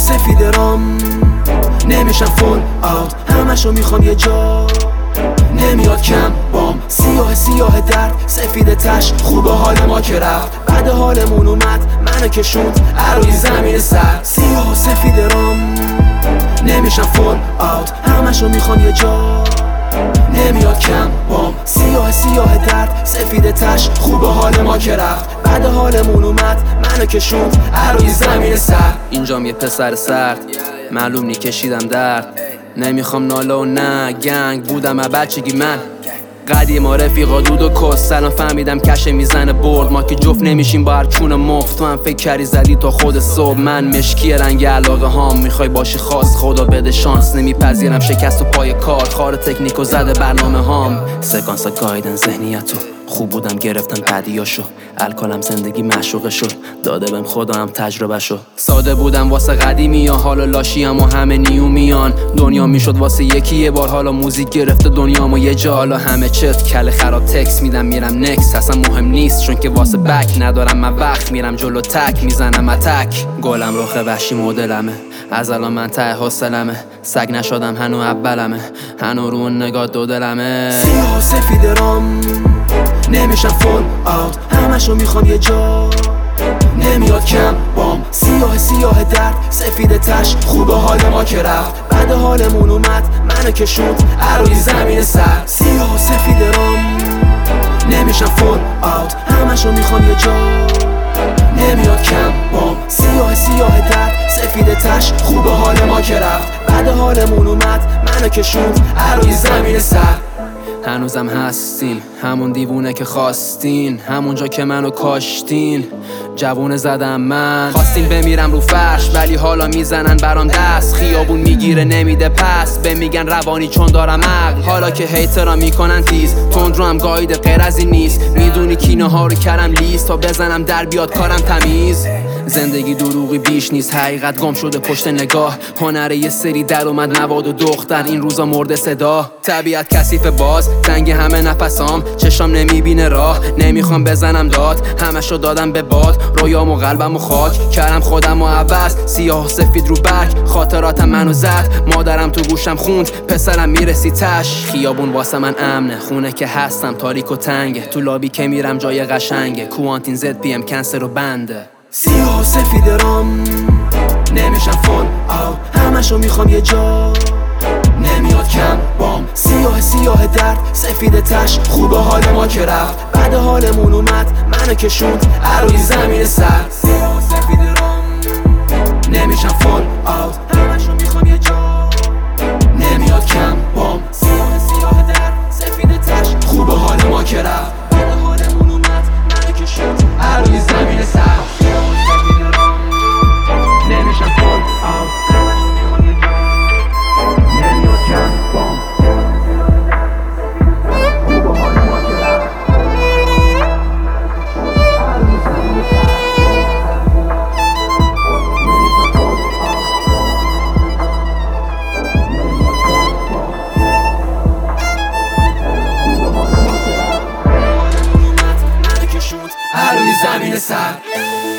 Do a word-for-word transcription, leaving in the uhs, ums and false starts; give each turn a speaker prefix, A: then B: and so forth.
A: سفید رام نمیشم فول آوت، همشو میخوام یه جا نمیاد کم بام. سیاه سیاه درد سفید تش، خوبه حال ما که رفت بعد حالمون اومد منو کشوند عروی زمین سر. سیاه سفید رام نمیشم فول آوت، همشو میخوام یه جا نمیاد کم بام. سیاه سیاه درد سفید تش، خوبه حال ما که رفت بعد حالمون اومد منو کشوند عروی زمین سر.
B: اینجام یه پسر سرد معلوم نی کشیدم درد، نمیخوام ناله و نه گنگ بودم از بچگی من. قدیم رفیقا دود و کس، سلام فهمیدم کشه میزنه برد. ما که جفت نمیشیم با هر چون مفت، تو هم فکر کردی زدی تا خود صبح. من مشکی رنگ علاقه هام، میخوای باشی خاص خدا بده شانس. نمیپذیرم شکست و پای کار، خار تکنیکو زده برنامه هام. سکانس گایدن ذهنیتو خوب بودم گرفتم بعدیاشو، الکالم زندگی معشوقه شد داده بهم خدا هم تجربه شو. ساده بودم واسه قدیمی ها، حالا لاشی هم و همه نیو میان. دنیا میشد واسه یکی یه بار، حالا موزیک گرفته دنیامو یه جا. حالا همه چت کل خراب تکس میدم میرم نکس، اصلا مهم نیست چون که واسه بک ندارم من وقت. میرم جلو تک میزنم اتک، گلم رخ وحشی مدلمه از الان من ته حوصلمه. سگ نشدم هنو اولمه، هنو رو نگاه دو دلمه.
A: سیاه سفید رام نمیشم فول آوت، همشو میخوام یه جا نمیاد کم بام. سیاه سیاه درد سفید تش، خوبه حال ما که رفت بعد حالمون اومد منو کشوند عروی زمین سر. سیاه سفید رام نمیشم فول آوت، همشو میخوام یه جا نمیاد کم بام. سیاه سیاه درد سفید تش، خوبه حال ما که رفت بعد حالمون اومد منو کشوند عروی زمین سر.
B: هنوزم هستیم همون دیوونه که خواستین، همونجا که منو کاشتین جوونه زدم من. خواستین بمیرم رو فرش ولی حالا میزنن برام دست، خیابون میگیره نمیده پس به میگن روانی چون دارم عقل. حالا که هیترا میکنن تیز تند رو هم گایده غیر از این نیست. میدونی کینه ها رو کردم لیست تا بزنم در بیاد کارم تمیز. زندگی دروغی بیش نیست، حقیقت گم شده پشت نگاه. هنر یه سری در اومد نواد و دختر این روزا مرده صدا. طبیعت کثیف باز تنگ همه نفسام، چشام نمیبینه راه نمیخوام بزنم داد. همشو دادم به باد، رویام و قلبم و خاک کردم خودم و عوض. سیاه و سفید رو برگ خاطراتم منو زد، مادرم تو گوشم خوند پسرم میرسی تش. خیابون واسه من امنه، خونه که هستم تاریک و تنگه. تو لابی که میرم جای قشنگه، کوانتین زد پی ام کنسر و بنده.
A: سیاه و سفید رام نمیشم فول آوت، همشو میخوام یه جا نمیاد کم بام. سیاه سیاه درد سفید تش، خوبه حال ما که رفت بعد حالمون اومد منو کشوند عروی زمین سر. سیاه و سفید رام نمیشم فول آوت، همشو میخوام یه جا نمیاد کم بام. سیاه سیاه درد سفید تش، خوبه حال ما که رفت بعد حالمون اومد منو کشوند عروی زمین سر. عروی زمین سر